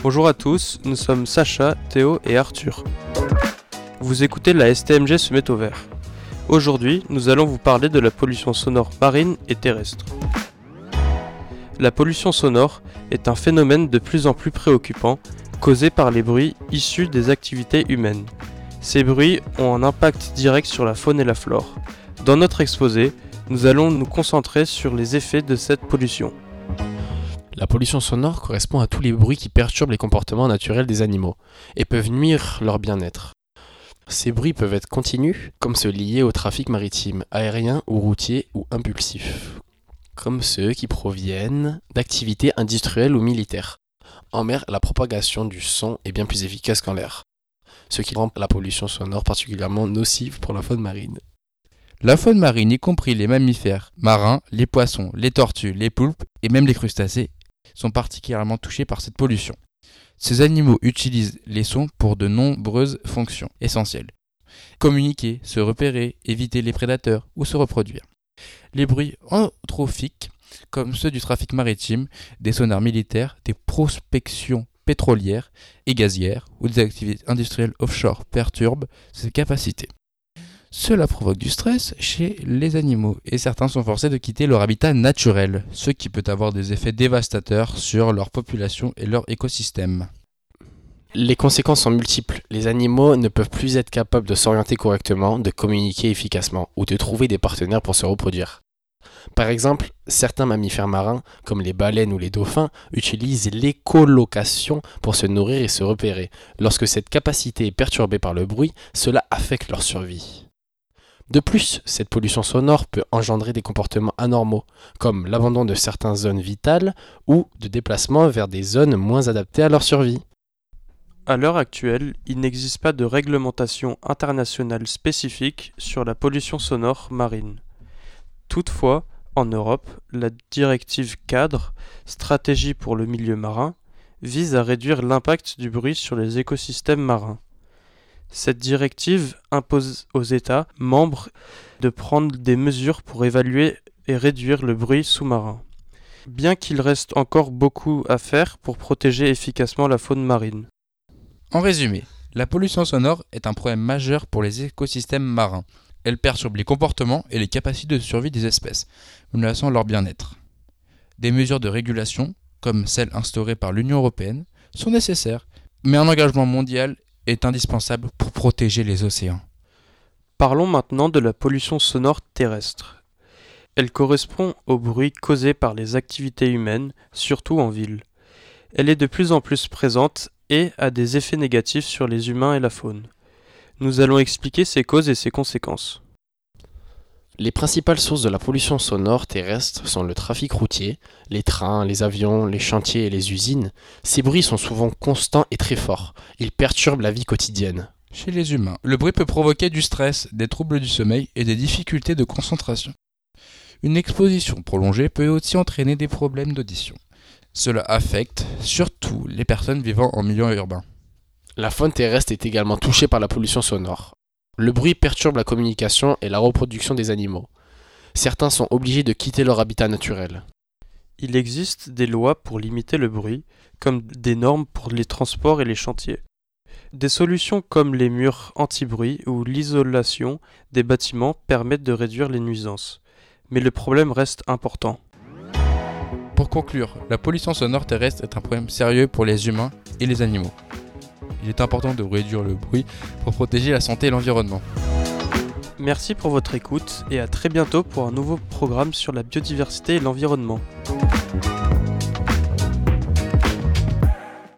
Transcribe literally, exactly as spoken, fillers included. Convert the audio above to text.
Bonjour à tous, nous sommes Sacha, Théo et Arthur. Vous écoutez la S T M G se met au vert. Aujourd'hui, nous allons vous parler de la pollution sonore marine et terrestre. La pollution sonore est un phénomène de plus en plus préoccupant, causé par les bruits issus des activités humaines. Ces bruits ont un impact direct sur la faune et la flore. Dans notre exposé, nous allons nous concentrer sur les effets de cette pollution. La pollution sonore correspond à tous les bruits qui perturbent les comportements naturels des animaux et peuvent nuire leur bien-être. Ces bruits peuvent être continus, comme ceux liés au trafic maritime, aérien ou routier ou impulsif, comme ceux qui proviennent d'activités industrielles ou militaires. En mer, la propagation du son est bien plus efficace qu'en l'air, ce qui rend la pollution sonore particulièrement nocive pour la faune marine. La faune marine, y compris les mammifères marins, les poissons, les tortues, les poulpes et même les crustacés, sont particulièrement touchés par cette pollution. Ces animaux utilisent les sons pour de nombreuses fonctions essentielles. Communiquer, se repérer, éviter les prédateurs ou se reproduire. Les bruits anthrophiques, comme ceux du trafic maritime, des sonars militaires, des prospections pétrolières et gazières ou des activités industrielles offshore perturbent ces capacités. Cela provoque du stress chez les animaux et certains sont forcés de quitter leur habitat naturel, ce qui peut avoir des effets dévastateurs sur leur population et leur écosystème. Les conséquences sont multiples. Les animaux ne peuvent plus être capables de s'orienter correctement, de communiquer efficacement ou de trouver des partenaires pour se reproduire. Par exemple, certains mammifères marins, comme les baleines ou les dauphins, utilisent l'écholocation pour se nourrir et se repérer. Lorsque cette capacité est perturbée par le bruit, cela affecte leur survie. De plus, cette pollution sonore peut engendrer des comportements anormaux, comme l'abandon de certaines zones vitales ou de déplacement vers des zones moins adaptées à leur survie. À l'heure actuelle, il n'existe pas de réglementation internationale spécifique sur la pollution sonore marine. Toutefois, en Europe, la directive cadre Stratégie pour le milieu marin vise à réduire l'impact du bruit sur les écosystèmes marins. Cette directive impose aux États membres de prendre des mesures pour évaluer et réduire le bruit sous-marin. Bien qu'il reste encore beaucoup à faire pour protéger efficacement la faune marine. En résumé, la pollution sonore est un problème majeur pour les écosystèmes marins. Elle perturbe les comportements et les capacités de survie des espèces, menaçant leur bien-être. Des mesures de régulation, comme celles instaurées par l'Union européenne, sont nécessaires, mais un engagement mondial est indispensable pour protéger les océans. Parlons maintenant de la pollution sonore terrestre. Elle correspond au bruit causé par les activités humaines, surtout en ville. Elle est de plus en plus présente et a des effets négatifs sur les humains et la faune. Nous allons expliquer ses causes et ses conséquences. Les principales sources de la pollution sonore terrestre sont le trafic routier, les trains, les avions, les chantiers et les usines. Ces bruits sont souvent constants et très forts. Ils perturbent la vie quotidienne. Chez les humains, le bruit peut provoquer du stress, des troubles du sommeil et des difficultés de concentration. Une exposition prolongée peut aussi entraîner des problèmes d'audition. Cela affecte surtout les personnes vivant en milieu urbain. La faune terrestre est également touchée par la pollution sonore. Le bruit perturbe la communication et la reproduction des animaux. Certains sont obligés de quitter leur habitat naturel. Il existe des lois pour limiter le bruit, comme des normes pour les transports et les chantiers. Des solutions comme les murs anti-bruit ou l'isolation des bâtiments permettent de réduire les nuisances. Mais le problème reste important. Pour conclure, la pollution sonore terrestre est un problème sérieux pour les humains et les animaux. Il est important de réduire le bruit pour protéger la santé et l'environnement. Merci pour votre écoute et à très bientôt pour un nouveau programme sur la biodiversité et l'environnement.